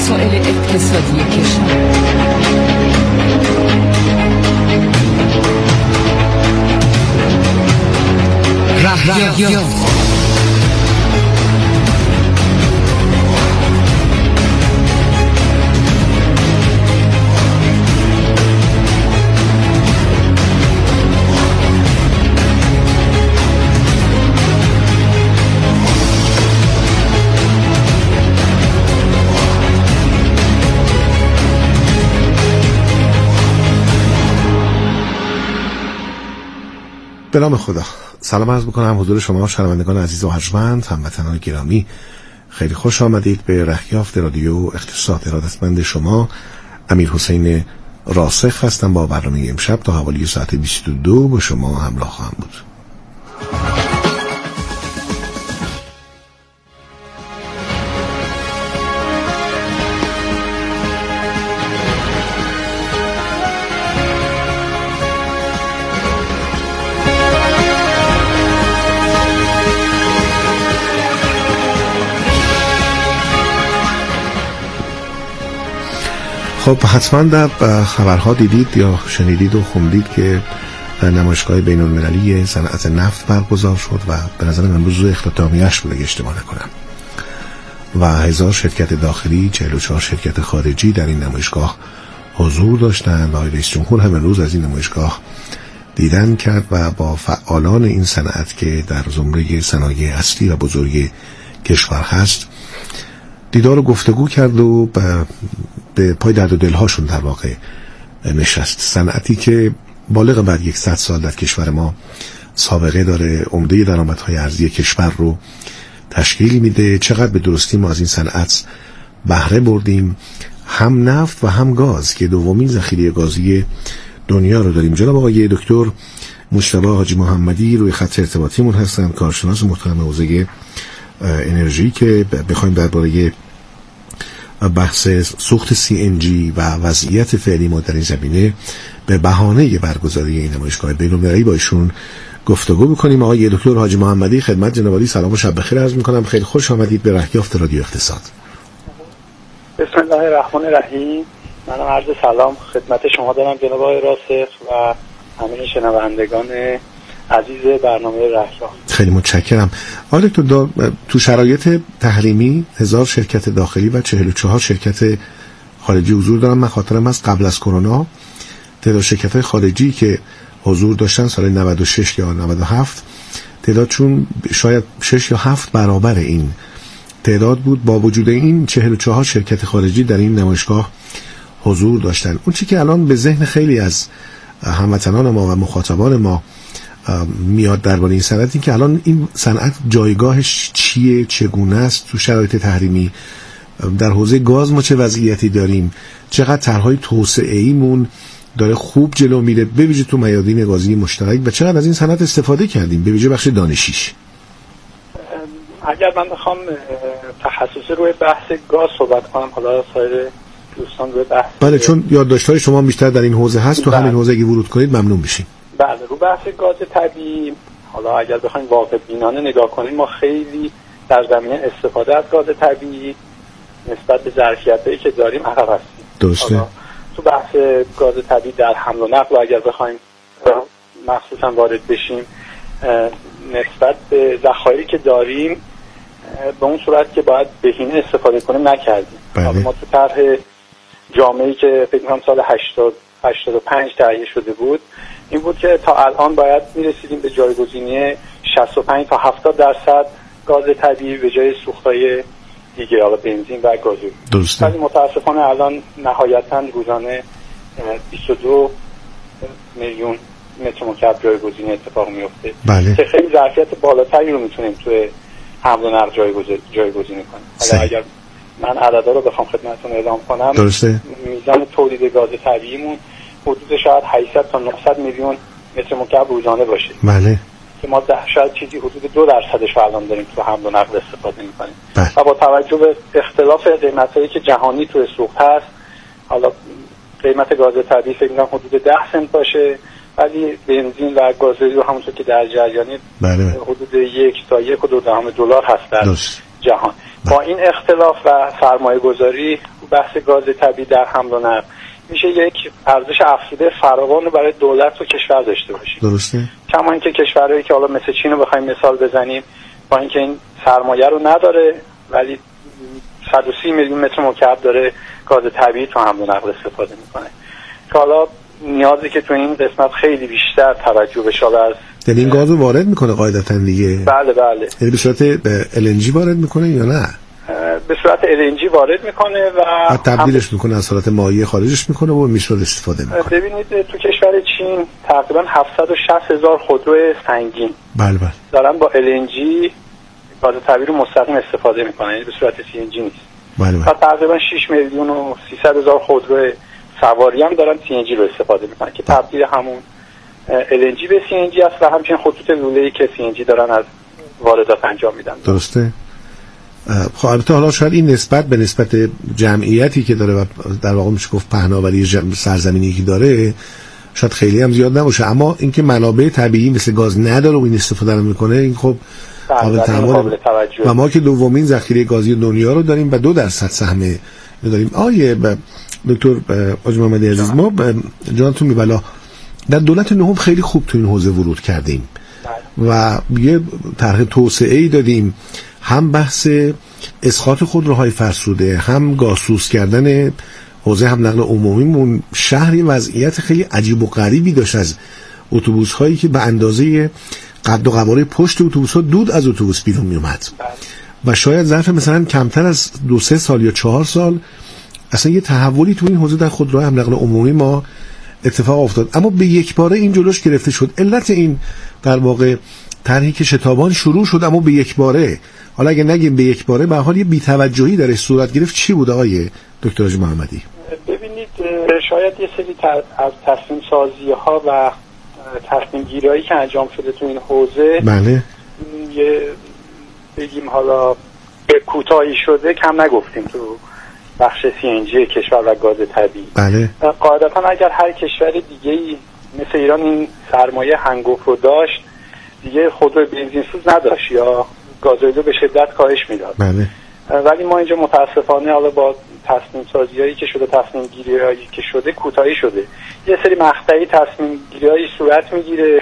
مسائل اقتصادی کشور. رهیافت. به نام خدا. سلام عرض می‌کنم حضور شما شنوندگان عزیز و ارجمند، هموطنان گرامی. خیلی خوش آمدید به رهیافت رادیو اقتصاد. ارادتمند شما امیرحسین راسخ هستم. با برنامه امشب تا حوالی ساعت 22 با شما همراه خواهم بود. خب حتما در خبرها دیدید یا شنیدید و خوندید که نمایشگاه بین المللی صنعت نفت برگزار شد و به نظر من امروز اختتامیه‌اش بود اگه اشتباه نکنم و 1000 شرکت داخلی 44 شرکت خارجی در این نمایشگاه حضور داشتند و رئیس جمهور هم امروز از این نمایشگاه دیدن کرد و با فعالان این صنعت که در زمره صنایع اصلی و بزرگ کشور هست دیدار و گفتگو کرد و به پای درد و دلهاشون در واقع نشست. صنعتی که بالغ بر 100 سال در کشور ما سابقه داره، عمده درآمدهای ارزی کشور رو تشکیل میده. چقدر به درستی ما از این صنعت بهره بردیم، هم نفت و هم گاز که دومین ذخیره گازی دنیا رو داریم. جناب آقای دکتر مجتبی حاجی محمدی روی خط ارتباطیمون هستن، کارشناس محترم حوزه انرژی، که بخوایم درباره بحث سوخت CNG و وضعیت فعلی ما در این زمینه به بهانه برگزاری این نمایشگاه بین‌المللی با ایشون گفتگو بکنیم. آقای دکتر حاجی محمدی، خدمت جناب عالی سلام و شب بخیر عرض می‌کنم. خیلی خوش آمدید به رهیافت رادیو اقتصاد. بسم الله الرحمن الرحیم. منم عرض سلام خدمت شما دارم جناب آقای راسخ و همه شنوندگان عزیز برنامه رهیافت. خیلی متشکرم. آقای دکتر، تو شرایط تحریمی 1000 شرکت داخلی و 44 شرکت خارجی حضور دارن. من خاطرم از قبل از کرونا تعداد شرکت‌های خارجی که حضور داشتن سال 96 یا 97 تعدادشون شاید 6 یا 7 برابر این تعداد بود. با وجود این 44 شرکت خارجی در این نمایشگاه حضور داشتن. اون چیزی که الان به ذهن خیلی از هموطنان ما و مخاطبان ما میاد درباره این صنعتی که الان این صنعت جایگاهش چیه، چگونه است تو شرایط تحریمی. در حوزه گاز ما چه وضعیتی داریم، چقدر طرح‌های توسعه‌ایمون داره خوب جلو میره به ویژه تو میادین گازی مشترک و چقدر از این صنعت استفاده کردیم به ویژه بخش دانشیش. اگر من بخوام تخصصی روی بحث گاز صحبت کنم، حالا سایر دوستان روی بحث بله، چون یادداشت‌های شما بیشتر در این حوزه هست تو همین حوزه اگه ورود کنید ممنون میشیم. بله، رو بحث گاز طبیعی حالا اگر بخوایم واقع بینانه نگاه کنیم، ما خیلی در زمینه استفاده از گاز طبیعی نسبت به ظرفیتایی که داریم عقب هستیم. درسته. تو بحث گاز طبیعی در حمل و نقل اگر بخوایم مخصوصا وارد بشیم، نسبت به ذخایری که داریم به اون صورت که باید بهینه استفاده کنیم نکردیم. ما تو طرح جامعه‌ای که فکر می‌کنم سال 85 تهیه شده بود این بود که تا الان باید میرسیدیم به جایگزینی 65 تا 70% گاز طبیعی به جای سوخت‌های دیگه، حالا بنزین و گازوئیل. درسته. ولی متاسفانه الان نهایتاً روزانه 22 میلیون متر مکعب جایگزینی اتفاق میفته. بله. که خیلی ظرفیت بالاتری رو میتونیم توی حمل و نقل جایگزینی کنیم. حالا اگر من عددا رو بخوام خدمتتون اعلام کنم، درسته. میزان تولید گاز طبیعیمون حدود شاید 800 تا 900 میلیون متر مکعب روزانه باشه. بله. که ما شاید چیزی حدود 2% الان داریم تو حمل و نقل استفاده می‌کنیم. بله. و با توجه به اختلاف قیمتایی که جهانی تو سوخت هست، حالا قیمت گاز طبیعی فکر می‌کنم حدود 10 سنت باشه، ولی بنزین و گازوئیل همونطور که در جریانی بله. حدود 1 تا 1.2 دلار هست در جهان. با این اختلاف و سرمایه گذاری بحث گاز طبیعی در حمل و نقل میشه یک ارزش افزوده فراوان رو برای دولت و کشور داشته باشیم. درسته. کما اینکه کشورهایی که حالا مثل چین رو بخوایم مثال بزنیم، با اینکه این سرمایه رو نداره ولی 130 میلیون متر مکعب داره گاز طبیعی تو حمل و نقل استفاده میکنه که حالا نیازی که تو این قسمت خیلی بیشتر توجه بشه. از یعنی این گاز رو وارد میکنه قاعدتا دیگه؟ بله. یعنی به صورت LNG وارد میکنه یا نه؟ به صورت LNG وارد میکنه و تبدیلش میکنه، از حالت مایع خارجش میکنه و میشورد استفاده میکنه. ببینید تو کشور چین تقریبا 760,000 خودرو سنگین بله دارن با LNG گاز طبیعی رو مستقیم استفاده میکنن، یعنی به صورت CNG نیست. بله. و تقریبا 6,300,000 خودرو سواری هم دارن CNG رو استفاده میکنن که تبدیل همون LNG به CNG است و همچنین خطوط لوله‌ای که CNG دارن از واردات انجام میدن. درسته. خب البته حالا شاید این نسبت به نسبت جمعیتی که داره و در واقع میشه گفت پهناوری سرزمینی که داره شاید خیلی هم زیاد نباشه، اما اینکه منابع طبیعی مثل گاز نداره و این استفاده رو میکنه این خب قابل تأمل. و ما که دومین ذخیره گازی دنیا رو داریم و 2% سهم داریم. دکتر حاج محمدی عزیز، ما جانتون میبلا در دولت نهم خیلی خوب تو این حوزه ورود کردیم و یه طرح توسعه‌ای دادیم، هم بحث اسقاط خودروهای فرسوده، هم گازسوز کردن حوزه هم نقل عمومیمون. شهری وضعیت خیلی عجیب و غریبی داشت از اتوبوس هایی که به اندازه قد و قواره پشت اتوبوس ها دود از اتوبوس بیرون می اومد و شاید ظرف مثلا کمتر از 2-3 سال یا 4 سال اصلا یه تحولی تو این حوزه در خودروهای هم نقل عمومی ما اتفاق افتاد. اما به یک باره این جلوش گرفته شد. علت این در واقع طرحی که شتابان شروع شد اما به یک باره، حالا اگه نگیم به یک باره، به هر حال یه بی‌توجهی درش صورت گرفت، چی بود آقای دکتر حاج محمدی؟ ببینید شاید یه سری از تصمیم سازی ها و تصمیم گیری‌هایی که انجام شده تو این حوزه بله یه بگیم حالا به کوتاهی شده کم نگفتیم تو بخش CNG کشور و گاز طبیعی. بله. قاعدتا اگر هر کشور دیگه‌ای مثل ایران این سرمایه هنگفت رو داشت دیگه خودرو بنزینسوز نداشت یا گازوئیل به شدت کاهش میداد. بله. ولی ما اینجا متاسفانه حالا با تصمیم سازی‌هایی که شده، تصمیم گیری‌هایی که شده کوتاهی شده. یه سری مقطعی تصمیم گیری‌هایی صورت میگیره،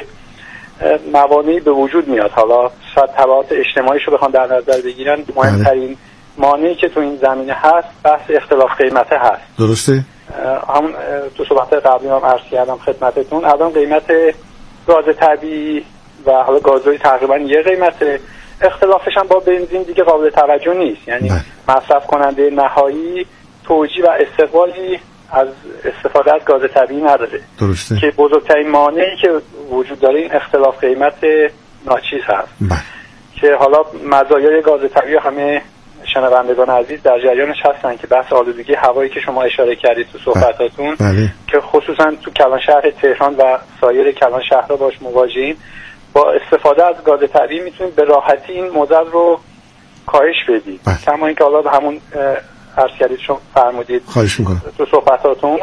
موانعی به وجود میاد. حالا شاید تبعات اجتماعیش رو بخوان در نظر بگیرن، مهمترین مانعی که تو این زمینه هست بحث اختلاف قیمته هست. درسته. همون تو صحبت قبلی هم عرض کردم خدمتتون، الان قیمت گاز طبیعی و حالا گازوئیل تقریبا یه قیمته، اختلافش هم با بنزین دیگه قابل توجه نیست. یعنی مصرف کننده نهایی توجیه و استقبالی از استفاده از گاز طبیعی نداره. درسته. که بزرگترین مانعی که وجود داره این اختلاف قیمت ناچیز هست. که حالا مزایای گاز طبیعی همه شنوندگان عزیز در جریانش هستن که بحث آلودگی هوایی که شما اشاره کردید تو صحبتاتون که خصوصا تو کلان شهر تهران و سایر کلان شهرها باش مواجهیم، با استفاده از گاز طبیعی میتونید به راحتی این مدل رو کاهش بدید. کما اینکه حالا همون عرض کردید شما فرمودید خواهش میکنم تو صحبتاتون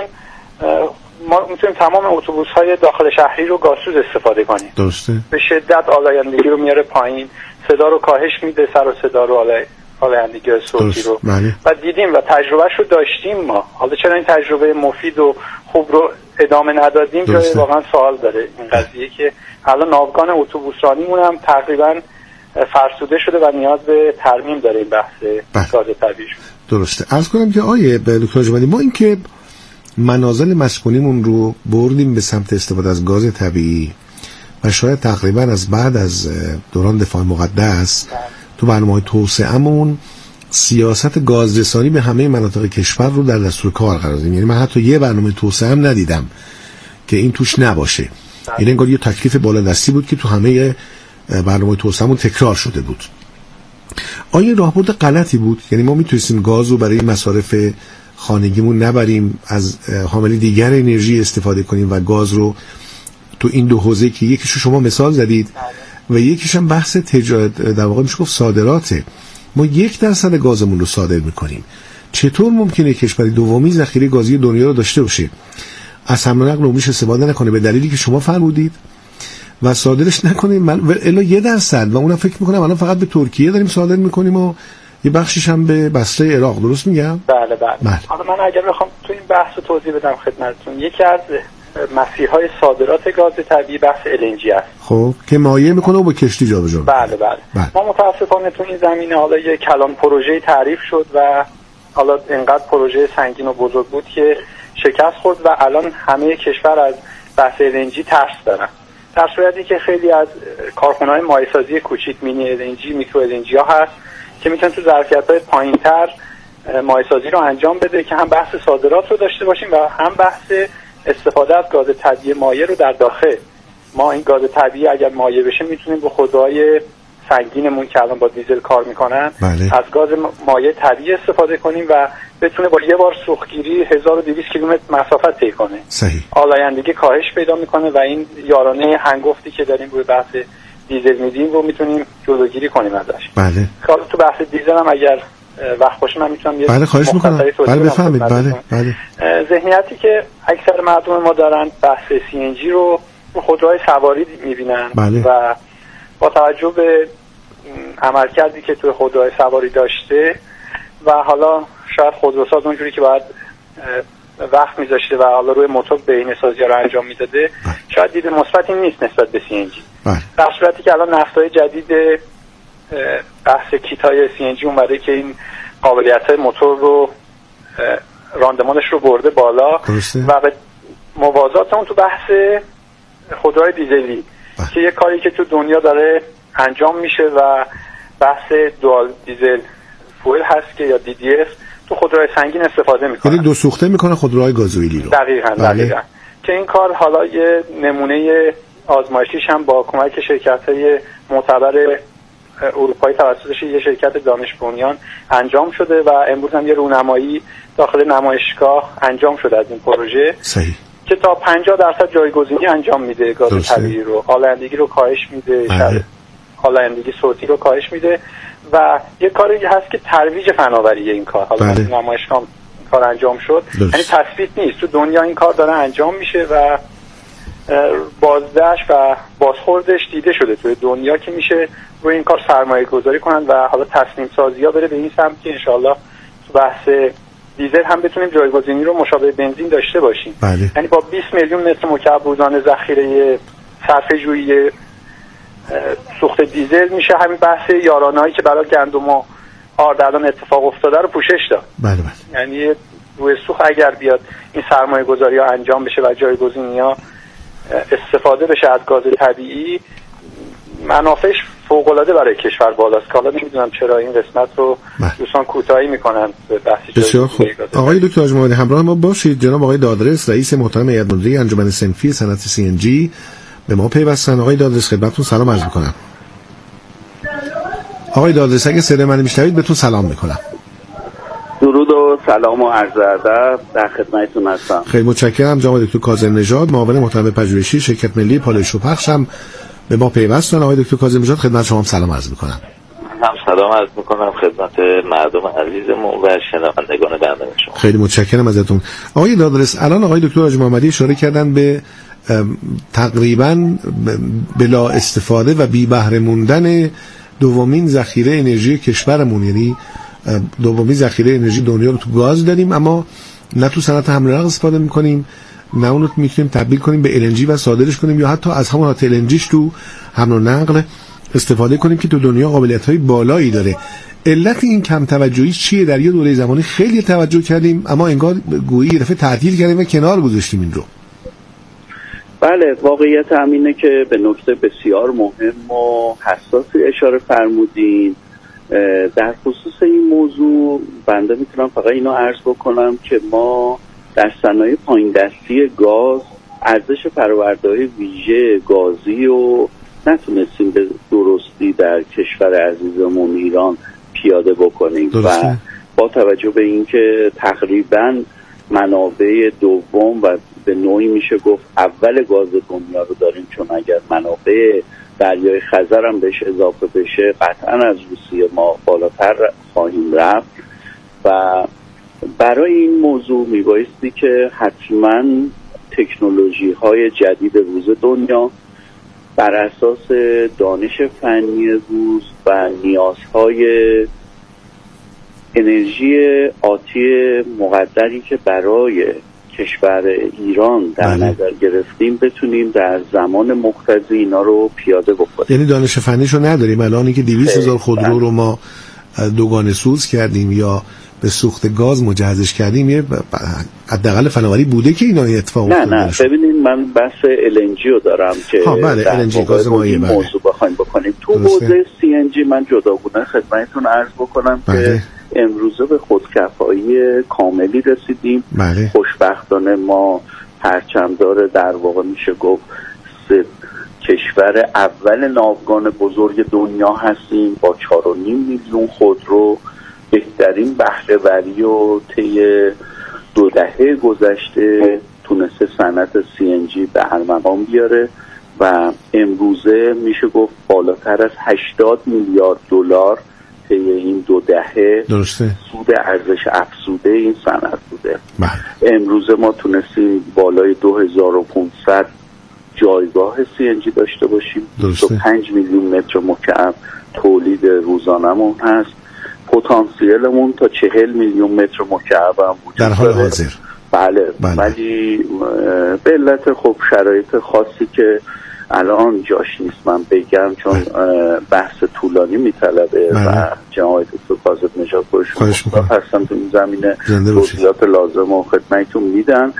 ما میتونیم تمام اتوبوس‌های داخل شهری رو گازسوز استفاده کنیم. درسته. به شدت آلایندگی رو میاره پایین، صدا رو کاهش میده، سر و صدا رو آلایندگی صوتی رو و دیدیم و تجربهش رو داشتیم ما. حالا چرا این تجربه مفید و خوب رو ادامه ندادیم جای واقعا سوال داره این قضیه که الان ناوگان اتوبوسرانیمون هم تقریبا فرسوده شده و نیاز به ترمیم داره این بحث گاز طبیعی. درسته. عرض کنم که آیه دکتر جمالی، ما این که منازل مسکونیمون رو بردیم به سمت استفاده از گاز طبیعی و شاید تقریبا از بعد از دوران دفاع مقدس تو برنامه‌های توسعه‌مون سیاست گازرسانی به همه مناطق کشور رو در دستور کار قرار دادیم. یعنی من حتی یه برنامه توسعه هم ندیدم که این توش نباشه. این انگار یه تکلیف بالادستی بود که تو همه برنامه توسعه‌مون تکرار شده بود. آیا راهبرد غلطی بود؟ یعنی ما میتونستیم گاز رو برای مصارف خانگیمون نبریم، از حامل دیگر انرژی استفاده کنیم و گاز رو تو این دو حوزه که یکیشو شما مثال زدید و یکیش هم بحث تجارت در واقع میشه گفت صادراته، ما 1% گازمون رو صادر میکنیم. چطور ممکنه کشوری دومی ذخیره گازی دنیا رو داشته باشه، از حمل و نقل عمومیش استفاده نکنه به دلیلی که شما فرمودید و صادرش نکنیم الا 1% و اونم فکر میکنم الان فقط به ترکیه داریم صادر میکنیم و یه بخشیش هم به بسته عراق، درست میگم؟ بله. حالا من اگر بخوام تو این بحث رو توضیح بدم خدمتتون، یکی از مسیرهای صادرات گاز طبیعی بحث LNG است. خب که مایع میکنه و با کشتی جابجا میکنه. بله. ما متاسفانه تو این زمینه حالا یه کلان پروژه تعریف شد و حالا اینقدر پروژه سنگین و بزرگ بود که شکست خورد و الان همه کشور از بحث LNG ترس دارن، در صورتی که خیلی از کارخانه‌های مایع‌سازی کوچیک مینی LNG، میکرو LNG ها هست که میتونن تو ظرفیت‌های پایین‌تر مایع‌سازی رو انجام بده که هم بحث صادرات رو داشته باشیم و هم بحث استفاده از گاز طبیعی مایع رو در داخل. ما این گاز طبیعی اگر مایع بشه میتونیم با خودروهای سنگینمون که الان با دیزل کار میکنن از گاز مایع طبیعی استفاده کنیم و بتونه با یه بار سوختگیری 1200 کیلومتر مسافت طی کنه. صحیح. آلایندگی کاهش پیدا میکنه و این یارانه هنگفتی که داریم روی بحث دیزل میدیم رو میتونیم جلوگیری کنیم ازش. بله. حالا تو بحث دیزل هم اگر وقت باشه من میتونم بله خواهش میکنم. بله بفهمید. بله. ذهنیتی که اکثر مردم ما دارن بحث CNG رو خودروهای سواری میبینن. بله. و با توجه به عملکردی که توی خودروهای سواری داشته و حالا شاید خودروساز اونجوری که باید وقت میذاشته و حالا روی موتور بهینه‌سازی رو انجام میداده شاید دید مثبتی نیست نسبت به CNG. در صورتی که الان نفت‌های جدید بحث کیت‌های CNG اومده که این قابلیت‌های موتور رو راندمانش رو برده بالا و به موازات اون تو بحث خودروهای دیزلی که یه کاری که تو دنیا داره انجام میشه و بحث دوال دیزل فوئل هست که یا DDF تو خودروهای سنگین استفاده میکنن، یعنی دو سوخته میکنن خودروهای گازوئیلی رو. دقیقاً. که این کار حالا یه نمونه آزمایشیش هم با کمک شرکت‌های معتبر اروپایی توسط یه شرکت دانش بنیان انجام شده و امروز هم یه رونمایی داخل نمایشگاه انجام شده از این پروژه. صحیح. که تا 50% جایگزینی انجام میده گاز طبیعی رو، آلایندگی رو کاهش میده، آلایندگی صوتی رو کاهش میده و یه کاری هست که ترویج فناوری این کار. حالا نمایشگاه کار انجام شد، یعنی تثبیت نیست، تو دنیا این کار داره انجام میشه و بازدهش و بازخوردش دیده شده توی دنیا که میشه روی این کار سرمایه گذاری کنن و حالا تصمیم سازی ها بره به این سمت که انشاءالله تو بحث دیزل هم بتونیم جایگزینی رو مشابه بنزین داشته باشیم. یعنی با 20 میلیون متر مکعب روزانه ذخیره صرفه جویی سوخت دیزل میشه همین بحث یارانه‌ای که برای گندم و آرد الان اتفاق افتاده رو پوشش داد. یعنی روی سوخت اگر بیاد این سرمایه گذاری ها انجام بشه و جایگزینی ها استفاده بشه از گاز طبیعی، منافعش فوق‌العاده برای کشور بالاست که حالا نمیدونم چرا این قسمت رو دوستان کوتاهی میکنن به بحث. بسیار خوب. آقای دکتر حاجی محمدی همراه ما باشید. جناب آقای دادرس رئیس محترم هیئت مدیره انجمن صنفی صنعت CNG به ما پیوستن. آقای دادرس خدمتتون سلام عرض میکنم. آقای دادرس اگه صدای من میشنوید بهتون سلام میکنم. درود و سلام و عرض ادب در خدمتتون هستم. خیلی متشکرم. جناب دکتر کاظم نژاد معاون محترم پژوهشی شرکت ملی پالایش و پخش هم به ما پیوستن. آقای دکتر کاظم نژاد خدمت شما سلام عرض میکنم. هم سلام عرض میکنم خدمت مردم عزیزمون و شنوندگان برنامه شما. خیلی متشکرم ازتون. آقای دادرس الان آقای دکتر حاجی محمدی اشاره کردن به تقریبا بلا استفاده و بی بهره موندن دومین ذخیره انرژی کشورمون، یعنی دومین ذخیره انرژی دنیا رو تو گاز داریم اما نه تو صنعت حمل و نقل استفاده میکنیم نه اون رو میتونیم تبدیل کنیم به LNG و صادرش کنیم یا حتی از همون LNGش تو حمل و نقل استفاده کنیم که تو دنیا قابلیت‌های بالایی داره. علت این کم توجهی چیه؟ در یه دوره زمانی خیلی توجه کردیم اما انگار گویی یه دفعه تعطیل کردیم و کنار گذاشتیم این رو. بله، واقعیت همینه که به نکته بسیار مهم و حساسی اشاره فرمودین. در خصوص این موضوع بنده میتونم فقط اینو عرض بکنم که ما در صنایع پایین دستی گاز ارزش فرآورده‌های ویژه گازی و نتونستیم به درستی در کشور عزیزمون ایران پیاده بکنیم و با توجه به اینکه تقریبا منابع دوم و به نوعی میشه گفت اول گاز دنیا رو داریم، چون اگر منابع دریای خزر هم بهش اضافه بشه قطعا از روسیه ما بالاتر خواهیم رفت و برای این موضوع میبایستی که حتما تکنولوژی های جدید روز دنیا بر اساس دانش فنی روز و نیازهای انرژی آتی مقدری که برای کشور ایران در نظر گرفتیم بتونیم در زمان مقتضی اینا رو پیاده بکنیم. یعنی دانش فنیشو نداریم الان که 200,000 خودرو رو ما دوگانه سوز کردیم یا به سوخت گاز مجهزش کردیم، یه حداقل فناوری بوده که اینا اتفاق افتاده. نه ببینید من بحث LNG رو دارم که بله LNG گاز مایع موضوع بخوایم بکنیم تو حوزه CNG. من جداگونه خدمتتون عرض بکنم که امروزه به خودکفایی کاملی رسیدیم. خوشبختانه ما پرچمدار در واقع میشه گفت کشور اول ناوگان بزرگ دنیا هستیم با 4.5 میلیون خودرو. بهترین بهره وری و طی 2 دهه گذشته تونسته صنعت CNG به ارمغان بیاره و امروزه میشه گفت بالاتر از 80 میلیارد دلار طی این 2 دهه سود ارزش افزوده این صنعت بوده. امروزه ما تونستیم بالای 2500 جایگاه CNG داشته باشیم. 5 میلیون متر مکعب تولید روزانمون هست. پتانسیلمون تا 40 میلیون متر مکعب هم وجود در حال حاضر. بله. ولی به علت خب شرایط خاصی که الان جاش نیست من بگم چون بحث طولانی میطلبه و جناب دکتر کاظم نژاد شما هستم تو این زمینه توضیحات لازم و خدمتتون میدن.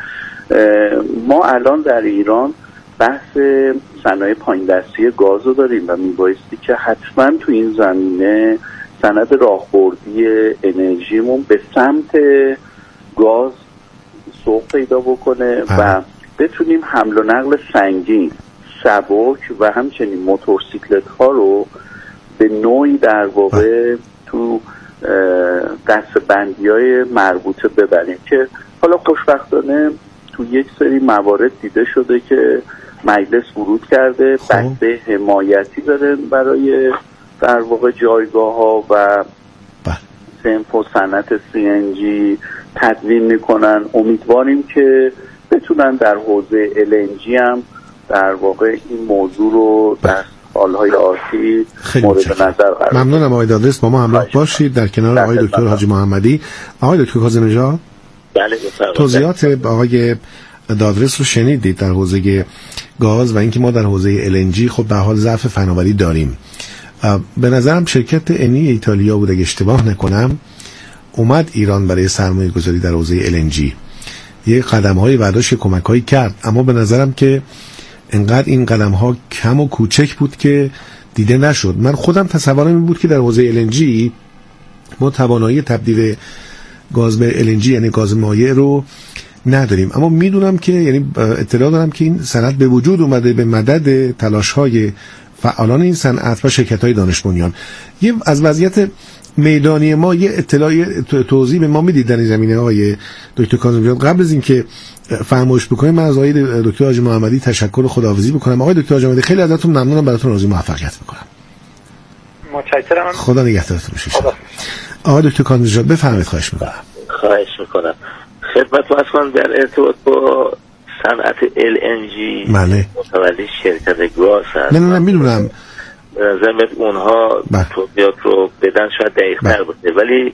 ما الان در ایران بحث صنایع پایین دستی گاز رو داریم و میبایستی که حتما تو این زمینه سند راهبردی انرژیمون به سمت گاز سوق پیدا بکنه و بتونیم حمل و نقل سنگین، سبک و همچنین موتورسیکلت ها رو به نوعی در واقع تو دسته‌بندی های مربوطه ببریم که حالا خوشبختانه تو یک سری موارد دیده شده که مجلس ورود کرده، بسته حمایتی داره برای در واقع جایگاه ها و صنف و صنعت CNG تدوین میکنن. امیدواریم که بتونن در حوزه LNG هم در واقع این موضوع رو در حالهای آتی مورد نظر قرار بدن. ممنونم آقای دادرس، با ما همراه باشید در کنار آقای دکتر حاجی محمدی. آقای دکتر کاظم نژاد، بله توضیحات آقای دادرس رو شنیدید در حوزه گاز و اینکه ما در حوزه LNG خب به حال ضعف فناوری داریم. به نظرم شرکت انی ایتالیا بود اگه اشتباه نکنم اومد ایران برای سرمایه گذاری در حوزه LNG یه قدم‌های برداشت کمک‌هایی کرد، اما به نظرم که انقدر این قدم‌ها کم و کوچک بود که دیده نشد. من خودم تصورم این بود که در حوزه LNG ما توانایی تبدیل گاز به LNG یعنی گاز مایع رو نداریم، اما میدونم که یعنی اطلاع دارم که این صنعت به وجود اومده به مدد تلاش‌های فعالان این صنعت و شرکت‌های دانش بنیان. یه از وضعیت میدانی ما یه اطلاع توضیح به ما میدید در این زمینه آقای دکتر کاظم نژاد؟ قبل از اینکه فرمایش بکنیم من از آقای دکتر حاجی محمدی تشکر و خداحافظی بکنم. آقای دکتر حاجی محمدی خیلی ازتون ممنونم، براتون آرزوی موفقیت میکنم. متشکرم. خدا نگهدارتون باشه. آقای دکتر کاظم نژاد بفرمایید. خواهش میکنم. خدمت واسه در ارتباط با صنعت LNG متولی شرکت گاز هست. نه میدونم زمین اونها توضیحات رو بدن شاید دقیق تر باشه، ولی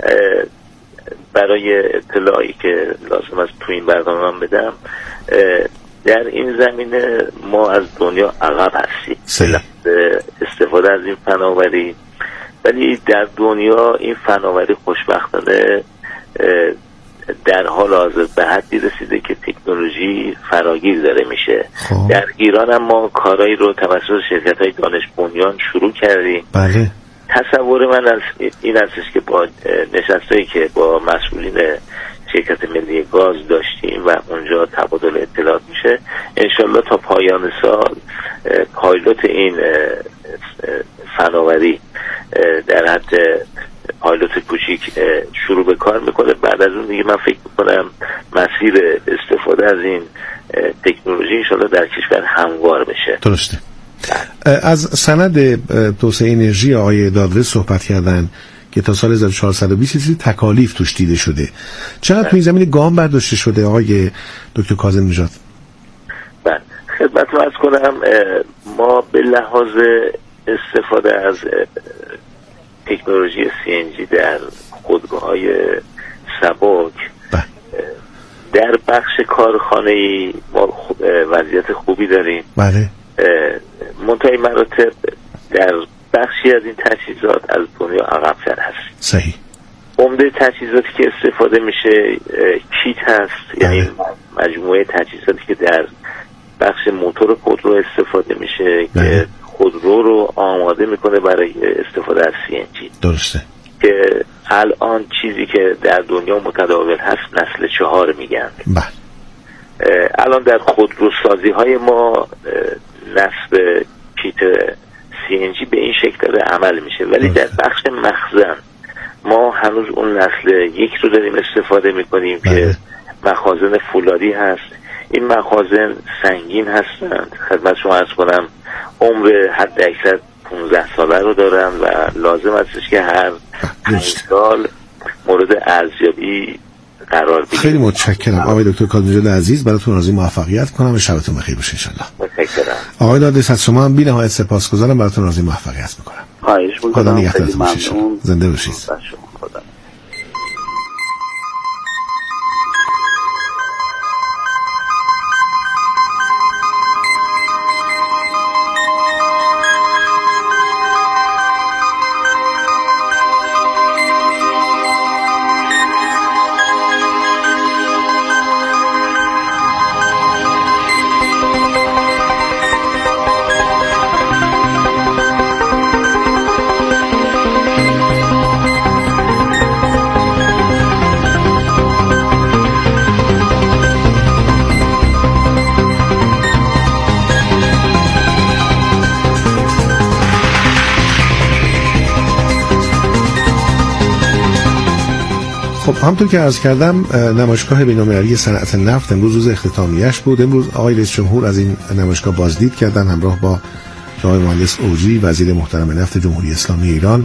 برای اطلاعی که لازم است تو این برنامه من بدم در این زمینه ما از دنیا عقب هستیم استفاده از این فناوری، ولی در دنیا این فناوری خوشبختانه در حال حاضر به حدی رسیده که تکنولوژی فراگیر داره میشه. در ایران هم ما کارایی رو توسط شرکت‌های دانش بنیان شروع کردیم. بله. تصور من از این هستش که با نشستایی که با مسئولین شرکت ملی گاز داشتیم و اونجا تبادل اطلاعات میشه، انشالله تا پایان سال پایلوت این فناوری در حد پایلوت کوچیک شروع به کار میکنه. بعد از اون دیگه من فکر میکنم مسیر استفاده از این تکنولوژی انشالله در کشور هموار بشه. درسته. از سند توسعه انرژی آقای دادرس صحبت کردن که تا سال 1420 تکالیف توش دیده شده. چقدر تو این زمینه گام برداشته شده آقای دکتر کاظم نژاد؟ بله خدمتتون عرض کنم ما به لحاظ استفاده از تکنولوژی CNG در خودروهای سبک در بخش کارخانه‌ای ما وضعیت خوبی داریم. بله. منتهی مراتب در بخشی از این تجهیزات از دنیا عقب‌تر هست. صحیح. عمده تجهیزاتی که استفاده میشه کیت هست، یعنی مجموعه تجهیزاتی که در بخش موتور خودرو استفاده میشه که خودرو رو آماده میکنه برای استفاده از CNG. درسته. که الان چیزی که در دنیا متداول هست نسل 4 میگن. بله. الان در خودروسازی های ما نصب کیت CNG به این شکل داره عمل میشه، ولی در بخش مخزن ما هنوز اون نسل 1 رو داریم استفاده میکنیم که مخازن فولادی هست. این مخازن سنگین هستند، خدمت شما عرض کنم عمر حد اکثر 15 ساله رو دارن و لازم هستش که هر 5 سال مورد ارزیابی قرار بگیره. خیلی متشکرم آقای دکتر کاظمی عزیز، براتون آرزوی موفقیت کنم و شبتون بخیر باشه ان شاء الله. متشکرم. آقای دادرس از شما هم بی‌نهایت سپاسگزارم، براتون آرزوی موفقیت میکنم. خواهش می‌کنم. خدا نگهدارتون باشه. زنده باشید. خدا. خب همونطور که عرض کردم نمایشگاه بین‌المللی صنعت نفت امروز روز اختتامیه‌اش بود. امروز آقای رئیس جمهور از این نمایشگاه بازدید کردن همراه با آقای مهندس اوجی وزیر محترم نفت جمهوری اسلامی ایران.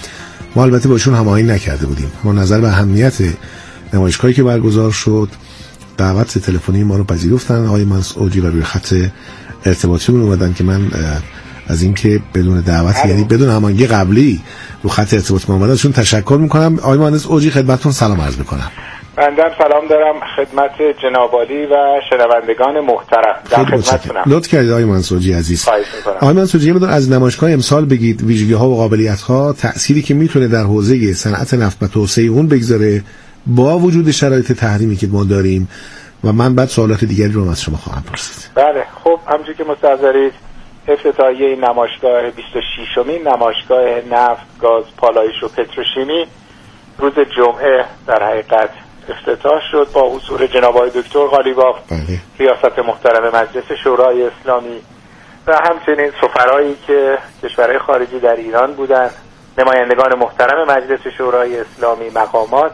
ما البته باشون هماهنگی نکرده بودیم، ما نظر به اهمیت نمایشگاهی که برگزار شد دعوت تلفنی ما رو پذیرفتن آقای مهندس اوجی و روی خط ارتباطیمون اومدن که من از اینکه بدون دعوت یعنی بدون هماهنگی قبلی رو خط ارتباط ما اومدنشون تشکر میکنم. آقای مهندس اوجی خدمتتون سلام عرض میکنم. بنده سلام دارم خدمت جناب عالی و شنوندگان محترم. در خدمتتونم. لطف کردید آقای مهندس اوجی عزیز. آقای مهندس اوجی مدار از نمایشگاه امسال بگید ویژگی‌ها و قابلیت‌ها، تأثیری که میتونه در حوزه صنعت نفت و توسعه اون بگذاره با وجود شرایط تحریمی که ما داریم و من بعد سوالات دیگری رو از شما خواهم پرسید. بله خب همونجوری که مستحضرید افتتاحیه این نمایشگاه 26مین نمایشگاه نفت، گاز، پالایش و پتروشیمی روز جمعه در حقیقت افتتاح شد با حضور جناب آقای دکتر قالیباف ریاست محترم مجلس شورای اسلامی و همچنین سفرایی که کشورهای خارجی در ایران بودند، نمایندگان محترم مجلس شورای اسلامی، مقامات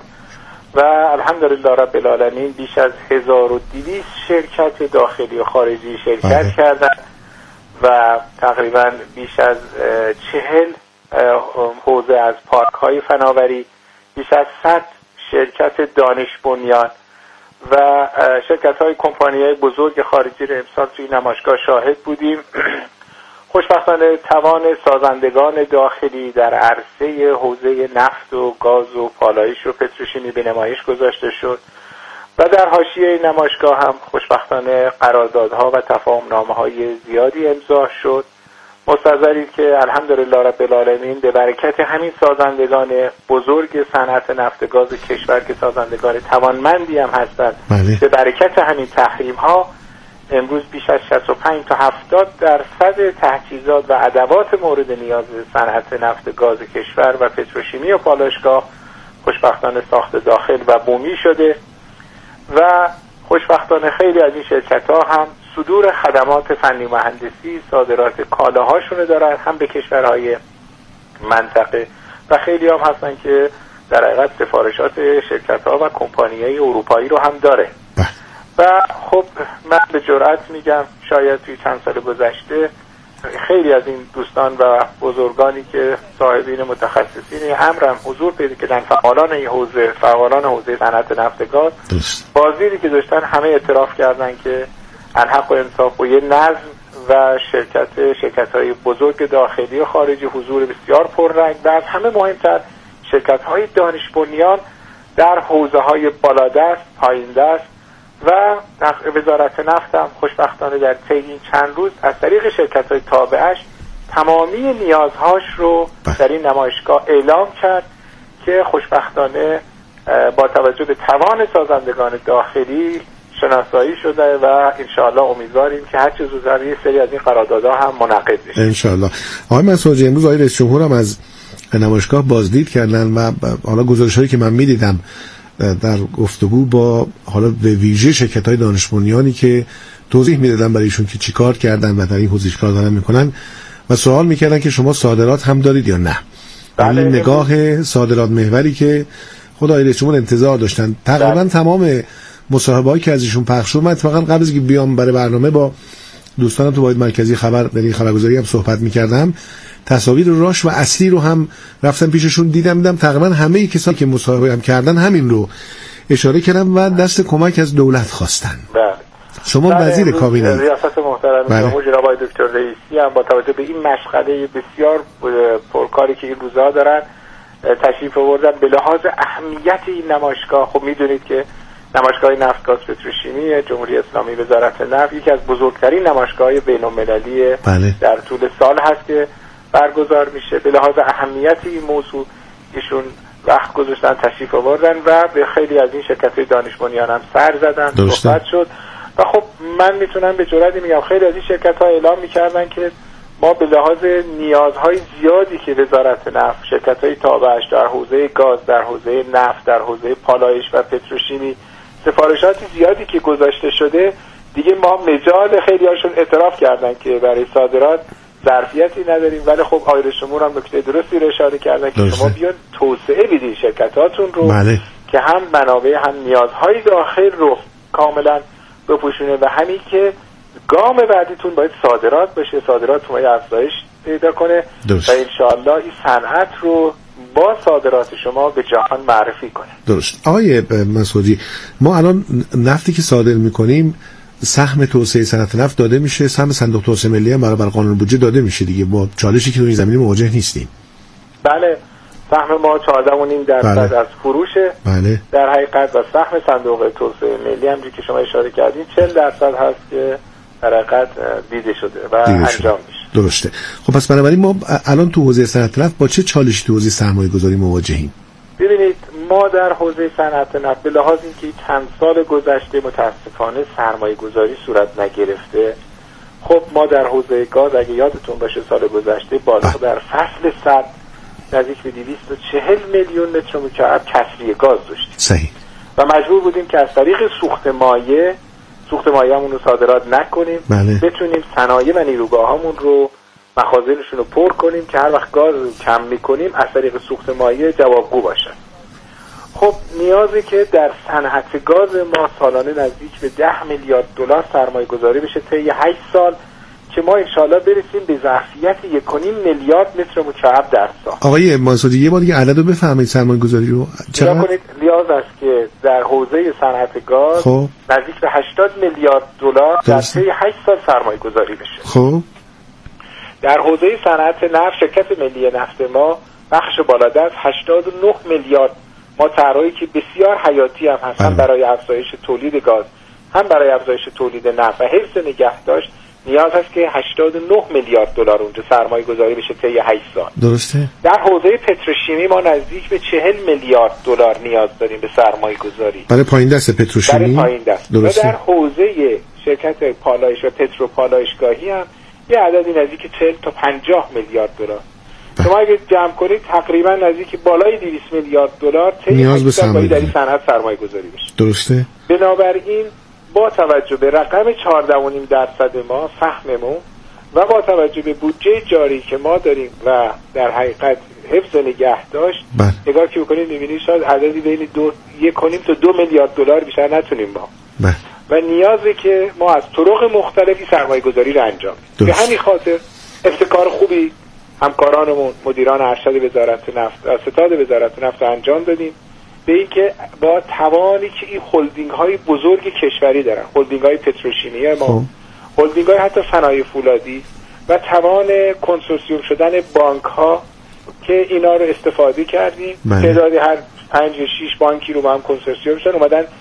و الحمدلله رب العالمین بیش از 1200 شرکت داخلی و خارجی شرکت کردند و تقریبا بیش از 40 حوزه از پارک های فناوری، بیش از 100 شرکت دانش بنیان و شرکت های کمپانی های بزرگ خارجی رو امسال توی نمایشگاه شاهد بودیم. خوشبختانه توان سازندگان داخلی در عرصه حوزه نفت و گاز و پالایش و پتروشیمی به نمایش گذاشته شد و در حاشیه این نمایشگاه هم خوشبختانه قراردادها و تفاهم‌نامه‌های زیادی امضا شد. مستحضرید که الحمدلله رب العالمین به برکت همین سازندگان بزرگ صنعت نفت گاز کشور که سازندگان توانمندی هم هستند، به برکت همین تحریم‌ها امروز بیش از 65 تا 70% تجهیزات و ادوات مورد نیاز صنعت نفت گاز کشور و پتروشیمی و پالایشگاه خوشبختانه ساخت داخل و بومی شده و خوشبختانه خیلی از این شرکت‌ها هم صدور خدمات فنی مهندسی، صادرات کالاهاشون دارن هم به کشورهای منطقه و خیلی هم هستن که در حقیقت سفارشات شرکت‌ها و کمپانی‌های اروپایی رو هم داره. و خب من به جرئت میگم شاید توی چند سال گذشته خیلی از این دوستان و بزرگانی که صاحبین متخصصین امرم حضور پیدا کردن، فعالان این حوزه، فعالان حوزه صنعت نفت گاز، بازدیدی که داشتن همه اعتراف کردن که الحق و انصاف و یه نظم و شرکت‌های بزرگ داخلی و خارجی حضور بسیار پررنگ و از همه مهمتر شرکت‌های دانش بنیان در حوزه‌های بالادست، پایین دست و وزارت نفت هم خوشبختانه در طی این چند روز از طریق شرکت‌های تابعش تمامی نیازهاش رو در این نمایشگاه اعلام کرد که خوشبختانه با توجه به توان سازندگان داخلی شناسایی شده و انشاءالله امیدواریم که هر چه زودتر یه سری از این قراردادها هم منعقد بشه انشاءالله. آقای مسعودی، امروز آقای رئیس جمهور هم از نمایشگاه بازدید کردن و حالا گزارش‌هایی که من می‌دیدم در گفتگو با حالا به ویژه شرکت‌های دانش بنیانی که توضیح میدادن برای ایشون که چیکار کردن و در این حوزه چیکار دارن میکنن و سوال میکردن که شما صادرات هم دارید یا نه. بله. این نگاه صادرات محوری که خدای رئیس جمهور انتظار داشتن. تقریبا تمام مصاحبه‌ای که از ایشون پخش شد، من اتفاقا قبل از اینکه بیام برای برنامه با دوستانم تو واحد مرکزی یعنی خبرگزاری هم صحبت میکردم، تصاویر راش و اصلی رو هم رفتم پیششون دیدم تقریبا همه کسایی که مصاحبه هم کردن همین رو اشاره کردن و دست کمک از دولت خواستن. بله. شما وزیر کابینه ریاست محترم جناب آقای دکتر رئیسی هم با توجه به این مشغله بسیار پرکاری که این روزها دارن تشریف آوردن. به لحاظ اهمیت این نمایشگاه، خب میدونید که نمایشگاه نفت، گاز، پتروشیمی جمهوری اسلامی وزارت نفت یکی از بزرگترین نمایشگاه‌های بین‌المللی در طول سال هست که برگزار میشه. به لحاظ اهمیت این موضوع ایشون وقت گذاشتن، تشریف آوردن و به خیلی از این شرکت‌های دانش بنیان هم سر زدن، صحبت شد و خب من میتونم به جرئت میگم خیلی از این شرکت‌ها اعلام میکردن که ما به لحاظ نیازهای زیادی که وزارت نفت، شرکت‌های تابعش در حوزه گاز، در حوزه نفت، در حوزه پالایش و پتروشیمی سفارشات زیادی که گذاشته شده، دیگه ما مجال خیلی هاشون اعتراف کردن که برای صادرات ظرفیتی نداریم. ولی خب آقای رئیس جمهور هم نکته درستی رو اشاره کردن که شما بیان توسعه بدید شرکتاتون رو که هم منابع هم نیازهای داخل رو کاملا بپوشونه و همین که گام بعدیتون باید صادرات بشه، صادراتتون باید افزایش پیدا کنه و انشاءالله این صنعت رو با صادرات شما به جهان معرفی کنه. درست. آقای مسعودی، ما الان نفتی که صادر میکنیم سهم توسعه صنعت نفت داده میشه، سهم صندوق توسعه ملی هم برای قانون بودجه داده میشه دیگه. با چالشی که تو این زمینه مواجه نیستیم. بله، سهم ما 14.5% از فروشه. بله. در حقیقت و سهم صندوق توسعه ملی هم که شما اشاره کردین 40% هست که در حقیقت دیده شده و انجام میشه. درسته. خب پس بنابراین ما الان تو حوزه صنعت نفت با چه چالشی تو حوزه سرمایه‌گذاری مواجهیم؟ ببینید ما در حوزه صنعت نفت به لحاظ اینکه چند سال گذشته متاسفانه سرمایه‌گذاری صورت نگرفته، خب ما در حوزه گاز اگه یادتون باشه سال گذشته بالا در فصل سرد نزدیک به 240 میلیون متر مکعب کسری گاز داشتیم. صحیح. و مجبور بودیم که از طریق سوخت مایه‌مون رو صادرات نکنیم. بله. بتونیم صنایع و نیروگاهامون رو مخازنشون رو پر کنیم که هر وقت گاز کم میکنیم از طریق سوخت مایع جوابگو باشن. خب نیازی که در صنعت گاز ما سالانه نزدیک به 10 میلیارد دلار سرمایه گذاری بشه طی 8 سال که ما انشاءالله برسیم به ظرفیت 1.5 میلیارد متر مکعب در سال. آقای مسعودی یه بار دیگه عدد رو بفرمایید سرمایه گذاری رو. چرا کنید نیاز است که در حوزه صنعت گاز نزدیک به 80 میلیارد دلار در طی 8 سال سرمایه گذاری بشه. خب در حوزه صنعت نفت شرکت ملی نفت ما بخش بالادست 89 میلیارد ما طرحی که بسیار حیاتی هم هست هم برای افزایش تولید گاز هم برای افزایش تولید نفت و حفظ نگهداشت نیاز هست که 89 میلیارد دلار اونجا سرمایه گذاری بشه طی 8 سال. درسته. در حوزه پتروشیمی ما نزدیک به 40 میلیارد دلار نیاز داریم به سرمایه گذاری برای پایین دست پتروشیمی. برای پایین دست. درسته. و در حوزه شرکت پالایش و پترو پالایشگاهی هم یه عددی نزدیک 40 تا 50 میلیارد دلار. شما اگه جمع کنید تقریبا نزدیک بالای 200 میلیارد دلار نیاز به سرمایه در این صنعت سرمایه گذاری بشه. درسته. بنابراین با توجه به رقم 14.5% ما سهممون و با توجه به بودجه جاری که ما داریم و در حقیقت حفظ نگه داشت نگاه که بکنید می‌بینید شاید عددی بین 1.5 تا 2 میلیارد دلار بیشتر نتونیم ما و نیازی که ما از طرق مختلفی سرمایه گذاری رو انجام بدیم. به همین خاطر ابتکار خوبی همکارانمون مدیران ارشد وزارت نفت ستاد وزارت نفت انجام دادیم به این که با توانی که این هلدینگ های بزرگ کشوری دارن، هلدینگ های پتروشیمی ما، هلدینگ های حتی صنایع فولادی و توان کنسورسیوم شدن بانک ها که اینا رو استفاده کردیم. تعدادی هر 5-6 بانکی رو با هم کنسورسیوم شدن اومدن